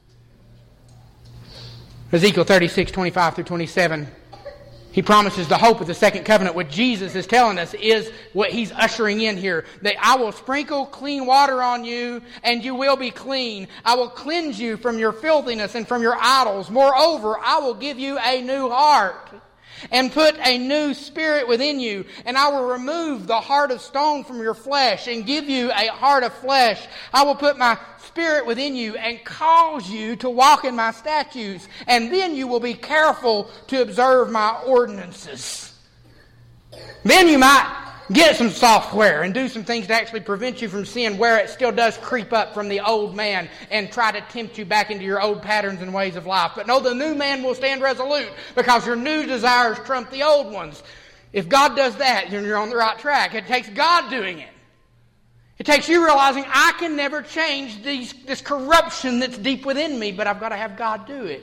[SPEAKER 1] Ezekiel thirty-six, twenty-five through twenty-seven. He promises the hope of the second covenant. What Jesus is telling us is what he's ushering in here. That I will sprinkle clean water on you, and you will be clean. I will cleanse you from your filthiness and from your idols. Moreover, I will give you a new heart and put a new spirit within you. And I will remove the heart of stone from your flesh and give you a heart of flesh. I will put my spirit within you and cause you to walk in my statutes. And then you will be careful to observe my ordinances. Then you might get some software and do some things to actually prevent you from sin where it still does creep up from the old man and try to tempt you back into your old patterns and ways of life. But no, the new man will stand resolute because your new desires trump the old ones. If God does that, then you're on the right track. It takes God doing it. It takes you realizing I can never change these, this corruption that's deep within me, but I've got to have God do it.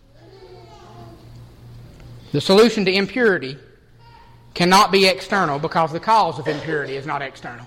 [SPEAKER 1] The solution to impurity cannot be external because the cause of impurity is not external.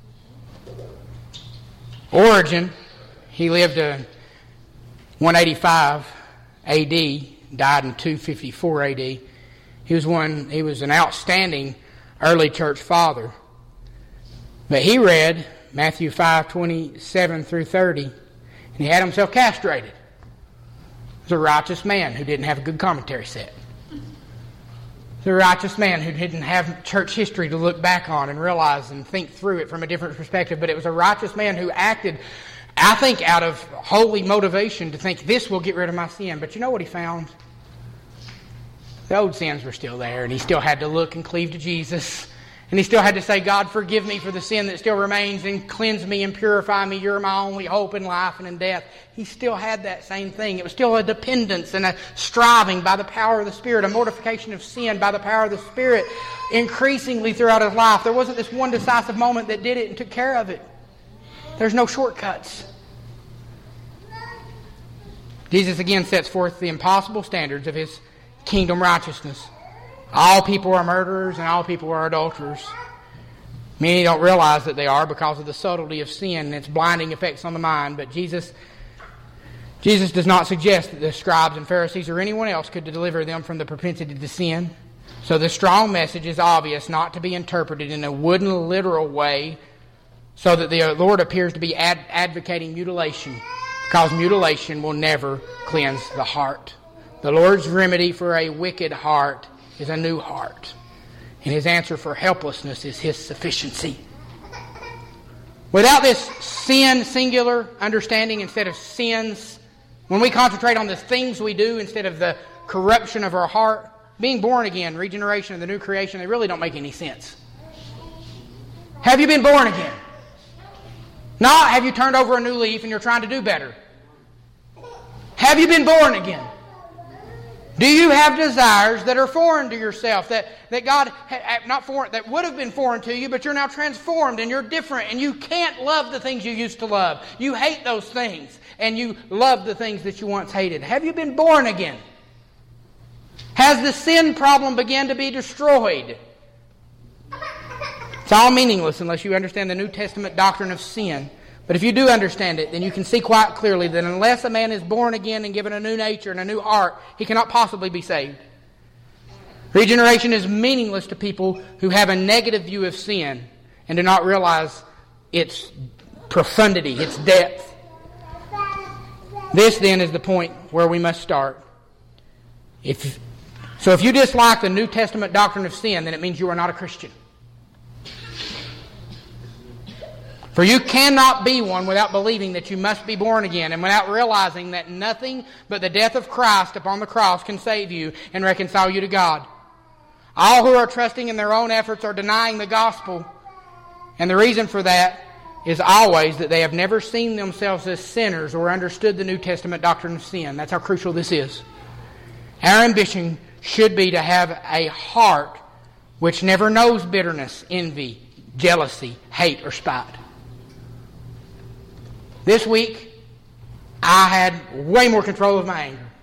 [SPEAKER 1] Origen, he lived in one eighty-five A D, died in two fifty-four A D. He was one. He was an outstanding early church father. But he read Matthew five twenty-seven through thirty, and he had himself castrated. He was a righteous man who didn't have a good commentary set. The righteous man who didn't have church history to look back on and realize and think through it from a different perspective. But it was a righteous man who acted, I think, out of holy motivation to think this will get rid of my sin. But you know what he found? The old sins were still there, and he still had to look and cleave to Jesus. And he still had to say, God, forgive me for the sin that still remains and cleanse me and purify me. You're my only hope in life and in death. He still had that same thing. It was still a dependence and a striving by the power of the Spirit, a mortification of sin by the power of the Spirit increasingly throughout his life. There wasn't this one decisive moment that did it and took care of it. There's no shortcuts. Jesus again sets forth the impossible standards of his kingdom righteousness. All people are murderers and all people are adulterers. Many don't realize that they are because of the subtlety of sin and its blinding effects on the mind. But Jesus, Jesus does not suggest that the scribes and Pharisees or anyone else could deliver them from the propensity to sin. So the strong message is obvious, not to be interpreted in a wooden, literal way, so that the Lord appears to be ad- advocating mutilation, because mutilation will never cleanse the heart. The Lord's remedy for a wicked heart is a new heart. And his answer for helplessness is his sufficiency. Without this sin singular understanding instead of sins, when we concentrate on the things we do instead of the corruption of our heart, being born again, regeneration, and the new creation, they really don't make any sense. Have you been born again? Not have you turned over a new leaf and you're trying to do better. Have you been born again? Do you have desires that are foreign to yourself, that, that God, not foreign, that would have been foreign to you, but you're now transformed and you're different and you can't love the things you used to love. You hate those things and you love the things that you once hated. Have you been born again? Has the sin problem begun to be destroyed? It's all meaningless unless you understand the New Testament doctrine of sin. But if you do understand it, then you can see quite clearly that unless a man is born again and given a new nature and a new heart, he cannot possibly be saved. Regeneration is meaningless to people who have a negative view of sin and do not realize its profundity, its depth. This then is the point where we must start. If, so if you dislike the New Testament doctrine of sin, then it means you are not a Christian. For you cannot be one without believing that you must be born again and without realizing that nothing but the death of Christ upon the cross can save you and reconcile you to God. All who are trusting in their own efforts are denying the gospel. And the reason for that is always that they have never seen themselves as sinners or understood the New Testament doctrine of sin. That's how crucial this is. Our ambition should be to have a heart which never knows bitterness, envy, jealousy, hate, or spite. This week, I had way more control of my anger.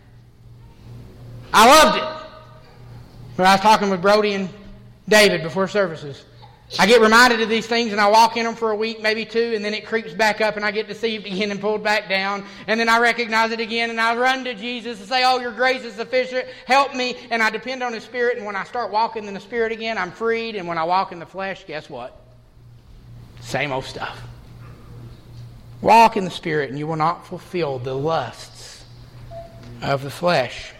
[SPEAKER 1] I loved it. When I was talking with Brody and David before services, I get reminded of these things and I walk in them for a week, maybe two, and then it creeps back up and I get deceived again and pulled back down. And then I recognize it again and I run to Jesus and say, oh, your grace is sufficient. Help me. And I depend on His Spirit. And when I start walking in the Spirit again, I'm freed. And when I walk in the flesh, guess what? Same old stuff. Walk in the Spirit and you will not fulfill the lusts of the flesh.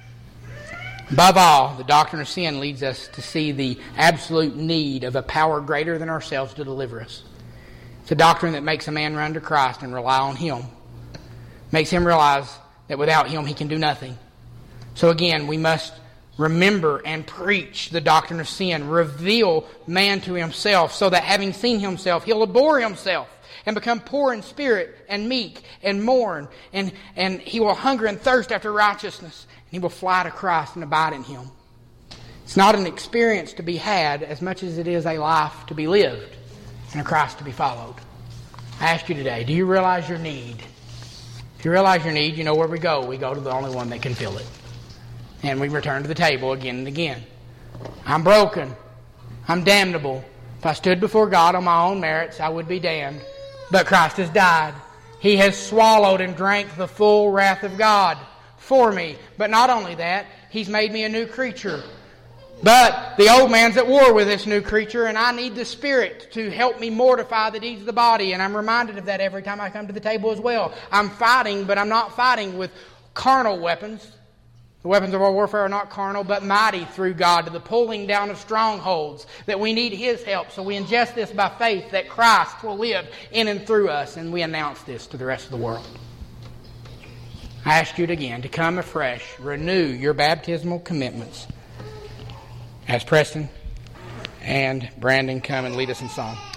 [SPEAKER 1] Above all, the doctrine of sin leads us to see the absolute need of a power greater than ourselves to deliver us. It's a doctrine that makes a man run to Christ and rely on Him. Makes him realize that without Him he can do nothing. So again, we must remember and preach the doctrine of sin. Reveal man to himself so that having seen himself, he'll abhor himself and become poor in spirit and meek and mourn. And, and he will hunger and thirst after righteousness. And he will fly to Christ and abide in Him. It's not an experience to be had as much as it is a life to be lived and a Christ to be followed. I ask you today, do you realize your need? If you realize your need, you know where we go. We go to the only one that can fill it. And we return to the table again and again. I'm broken. I'm damnable. If I stood before God on my own merits, I would be damned. But Christ has died. He has swallowed and drank the full wrath of God for me. But not only that, He's made me a new creature. But the old man's at war with this new creature, and I need the Spirit to help me mortify the deeds of the body. And I'm reminded of that every time I come to the table as well. I'm fighting, but I'm not fighting with carnal weapons. The weapons of our warfare are not carnal, but mighty through God to the pulling down of strongholds, that we need His help. So we ingest this by faith that Christ will live in and through us, and we announce this to the rest of the world. I ask you again to come afresh, renew your baptismal commitments as Preston and Brandon come and lead us in song.